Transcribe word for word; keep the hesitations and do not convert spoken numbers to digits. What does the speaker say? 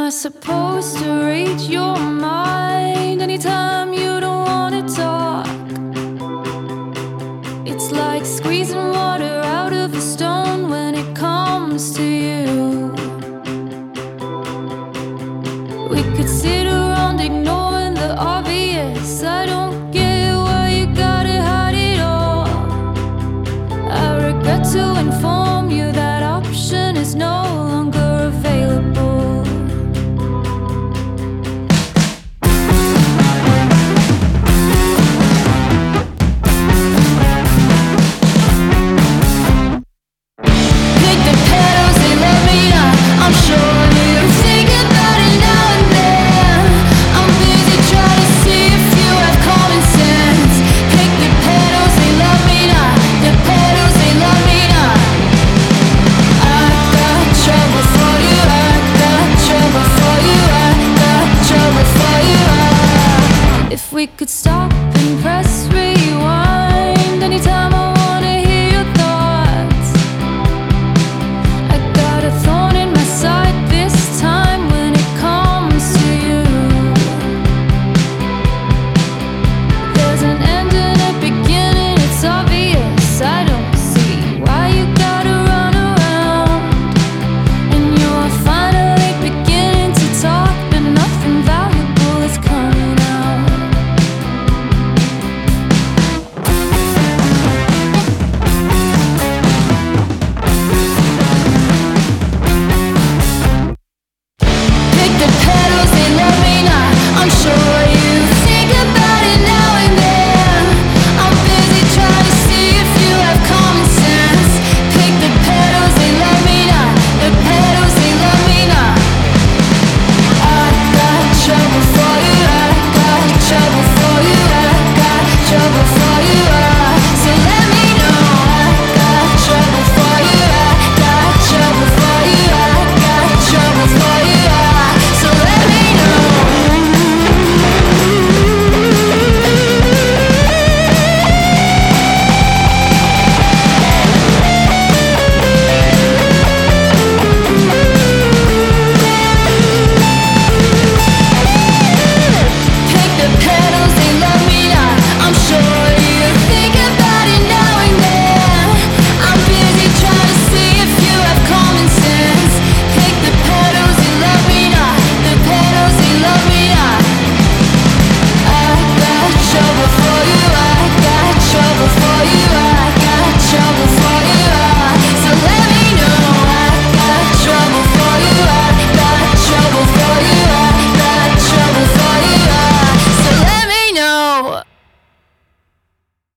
I supposed to read your mind anytime you don't want to talk? It's like squeezing water out of a stone when it comes to you. We could sit around ignoring the obvious. I don't get why you gotta hide it all. I regret to inform you that option is no longer available. We could stop